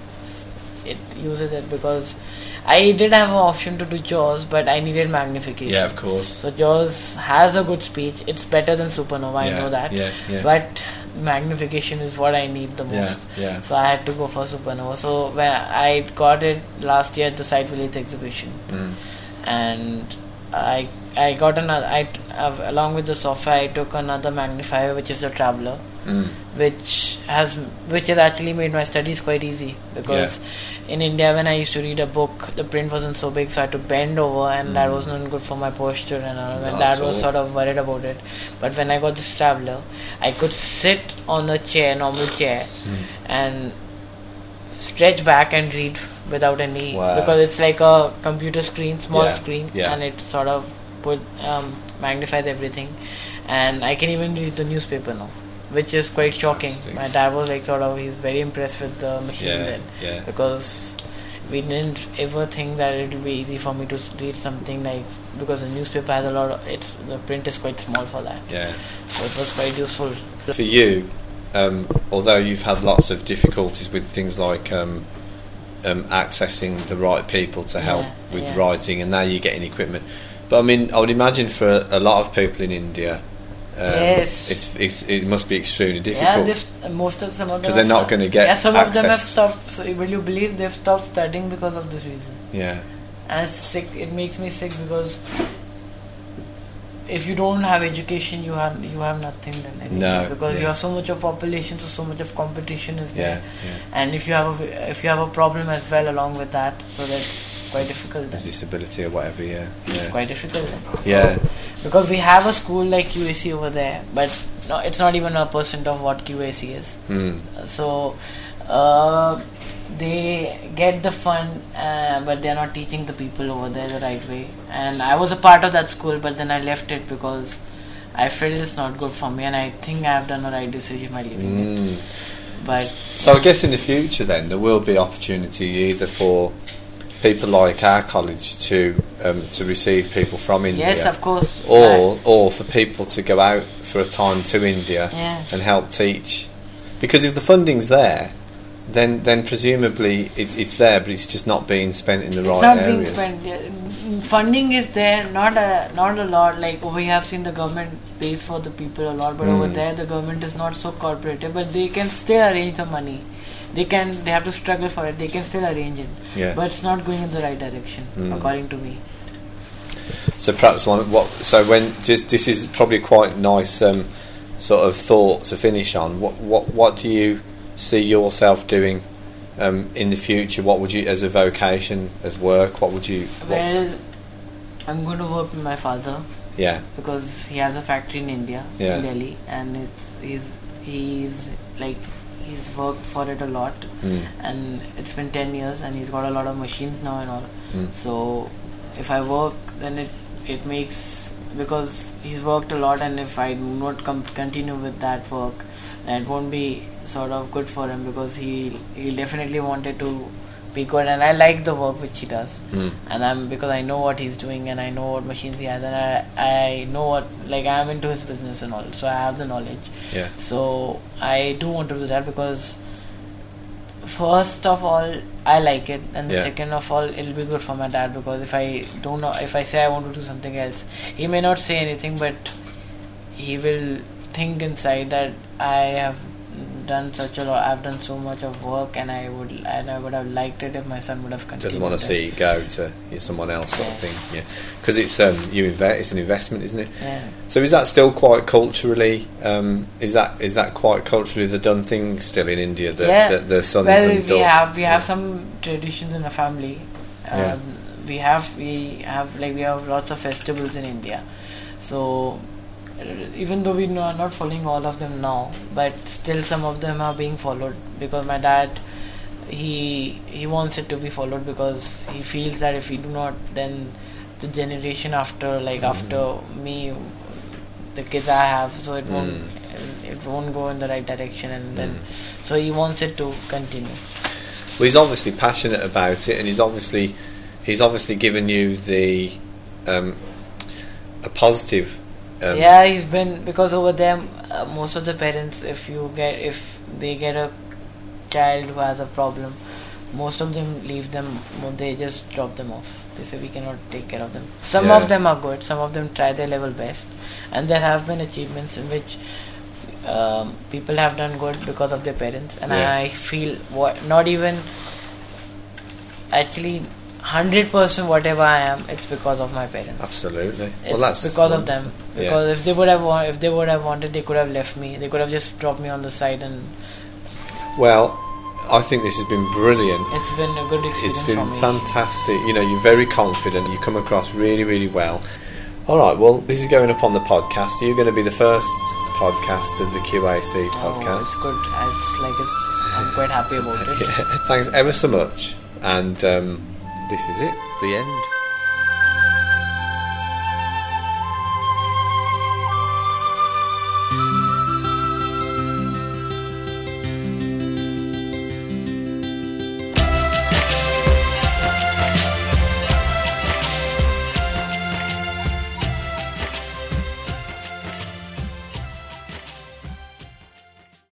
Speaker 2: it uses it, because I did have an option to do JAWS, but I needed magnification.
Speaker 1: Yeah, of course.
Speaker 2: So JAWS has a good speech. It's better than Supernova. I
Speaker 1: Yeah,
Speaker 2: know that.
Speaker 1: yeah, yeah.
Speaker 2: But magnification is what I need the
Speaker 1: Yeah,
Speaker 2: most.
Speaker 1: yeah.
Speaker 2: So I had to go for Supernova. So when I got it last year at the Site Village exhibition,
Speaker 1: Mm.
Speaker 2: and I I got another. I uh, along with the software, I took another magnifier, which is the Traveler,
Speaker 1: Mm.
Speaker 2: which has which has actually made my studies quite easy, because in India when I used to read a book, the print wasn't so big, so I had to bend over, and that
Speaker 1: Mm.
Speaker 2: was not good for my posture, and all, and
Speaker 1: That's
Speaker 2: that was
Speaker 1: all.
Speaker 2: sort of worried about it. But when I got this Traveler, I could sit on a chair, normal chair,
Speaker 1: Mm.
Speaker 2: and stretch back and read without any,
Speaker 1: Wow.
Speaker 2: because it's like a computer screen, small
Speaker 1: Yeah,
Speaker 2: screen,
Speaker 1: yeah.
Speaker 2: and it sort of put um, magnifies everything, and I can even read the newspaper now, which is quite shocking.
Speaker 1: Fantastic.
Speaker 2: My dad was like sort of, he's very impressed with the machine
Speaker 1: Yeah,
Speaker 2: then,
Speaker 1: yeah.
Speaker 2: because we didn't ever think that it would be easy for me to read something like, because the newspaper has a lot of, it's the print is quite small for that,
Speaker 1: Yeah.
Speaker 2: so it was quite useful.
Speaker 1: For you, um, although you've had lots of difficulties with things like um, um, accessing the right people to help
Speaker 2: Yeah,
Speaker 1: with
Speaker 2: yeah.
Speaker 1: writing, and now you're getting equipment. But I mean, I would imagine for a, a lot of people in India, um,
Speaker 2: Yes.
Speaker 1: it's, it's, it must be extremely
Speaker 2: Yeah,
Speaker 1: difficult.
Speaker 2: this, most of some of them
Speaker 1: 'Cause they're
Speaker 2: have
Speaker 1: not
Speaker 2: stopped-
Speaker 1: gonna get
Speaker 2: Yeah, some of them have
Speaker 1: access.
Speaker 2: stopped. So will you believe they've stopped studying because of this reason?
Speaker 1: Yeah,
Speaker 2: And it's sick. It makes me sick, because if you don't have education, you have you have nothing then. anymore,
Speaker 1: No,
Speaker 2: because
Speaker 1: yeah.
Speaker 2: you have so much of population, so so much of competition is there.
Speaker 1: yeah, yeah.
Speaker 2: And if you have a if you have a problem as well along with that, so that's quite difficult then.
Speaker 1: disability or whatever. Yeah,
Speaker 2: It's
Speaker 1: yeah.
Speaker 2: quite difficult then.
Speaker 1: Yeah.
Speaker 2: Because we have a school like Q A C over there, but no, it's not even a percent of what Q A C is.
Speaker 1: Mm.
Speaker 2: So uh, they get the fund, uh, but they're not teaching the people over there the right way. And I was a part of that school, but then I left it because I felt it's not good for me, and I think I have done the right decision by leaving it.
Speaker 1: Mm.
Speaker 2: But
Speaker 1: So I guess in the future then there will be opportunity either for people like our college to um, to receive people from India,
Speaker 2: yes, of course.
Speaker 1: or or for people to go out for a time to India
Speaker 2: Yeah.
Speaker 1: and help teach. Because if the funding's there, then then presumably it, it's there, but it's just not being spent in the
Speaker 2: It's
Speaker 1: right
Speaker 2: not
Speaker 1: areas.
Speaker 2: being spent. yeah. Funding is there, not a not a lot. Like we have seen the government pays for the people a lot, but over
Speaker 1: Mm.
Speaker 2: there the government is not so cooperative. But they can still arrange the money. They can. They have to struggle for it. They can still arrange it,
Speaker 1: Yeah.
Speaker 2: but it's not going in the right direction,
Speaker 1: Mm.
Speaker 2: according to me.
Speaker 1: So perhaps one what so when just this is probably quite nice um, sort of thought to finish on. What what what do you see yourself doing um, in the future? What would you, as a vocation, as work, what would you? What,
Speaker 2: Well, I'm going to work with my father
Speaker 1: yeah,
Speaker 2: because he has a factory in India,
Speaker 1: Yeah.
Speaker 2: in Delhi, and it's he's he's like he's worked for it a lot,
Speaker 1: mm,
Speaker 2: and it's been ten years, and he's got a lot of machines now and all.
Speaker 1: mm,
Speaker 2: So if I work, then it it makes, because he's worked a lot, and if I do not com- continue with that work, then it won't be sort of good for him, because he he definitely wanted to be good, and I like the work which he does,
Speaker 1: mm,
Speaker 2: and I'm because I know what he's doing, and I know what machines he has, and I I know what, like, I'm into his business and all, so I have the knowledge.
Speaker 1: yeah,
Speaker 2: So I do want to do that, because first of all I like it, and
Speaker 1: Yeah.
Speaker 2: second of all it'll be good for my dad, because if I don't know, if I say I want to do something else, he may not say anything, but he will think inside that I have done such a lot, I've done so much of work, and I would and I would have liked it if my son would have continued.
Speaker 1: doesn't want to
Speaker 2: it.
Speaker 1: see you go to yeah, someone else sort of
Speaker 2: Yeah.
Speaker 1: thing. Yeah, because it's um you invest, it's an investment, isn't it?
Speaker 2: Yeah.
Speaker 1: So is that still quite culturally? Um, is that is that quite culturally the done thing still in India? That,
Speaker 2: Yeah.
Speaker 1: that the sons
Speaker 2: Well,
Speaker 1: and
Speaker 2: we
Speaker 1: daughters.
Speaker 2: have we have
Speaker 1: Yeah.
Speaker 2: some traditions in the family. Um,
Speaker 1: Yeah.
Speaker 2: We have we have like we have lots of festivals in India. So uh, even though we are not following all of them now, but still some of them are being followed, because my dad, he he wants it to be followed, because he feels that if we do not, then the generation after, like
Speaker 1: Mm.
Speaker 2: after me, the kids I have, so it won't
Speaker 1: Mm.
Speaker 2: it won't go in the right direction, and then
Speaker 1: Mm.
Speaker 2: so he wants it to continue.
Speaker 1: Well, he's obviously passionate about it, and he's obviously he's obviously given you the um, a positive. Um,
Speaker 2: Yeah, he's been, because over there uh, most of the parents, if you get if they get a child who has a problem, most of them leave them, they just drop them off. They say we cannot take care of them. Some
Speaker 1: Yeah.
Speaker 2: of them are good, some of them try their level best, and there have been achievements in which um, people have done good because of their parents, and
Speaker 1: Yeah.
Speaker 2: I feel what not even actually one hundred percent whatever I am, it's because of my parents.
Speaker 1: Absolutely.
Speaker 2: It's
Speaker 1: Well, that's
Speaker 2: because of them.
Speaker 1: Yeah.
Speaker 2: Because if they would have wa- if they would have wanted, they could have left me. They could have just dropped me on the side, and
Speaker 1: Well, I think this has been brilliant.
Speaker 2: it's been a good experience
Speaker 1: It's been
Speaker 2: for me.
Speaker 1: fantastic. You know, you're very confident. You come across really, really well. All right. Well, this is going up on the podcast. So you're going to be the first podcast of the Q A C
Speaker 2: Oh,
Speaker 1: podcast.
Speaker 2: it's good. It's like it's, I'm quite happy about it.
Speaker 1: Yeah. Thanks ever so much. And um, this is it. The end.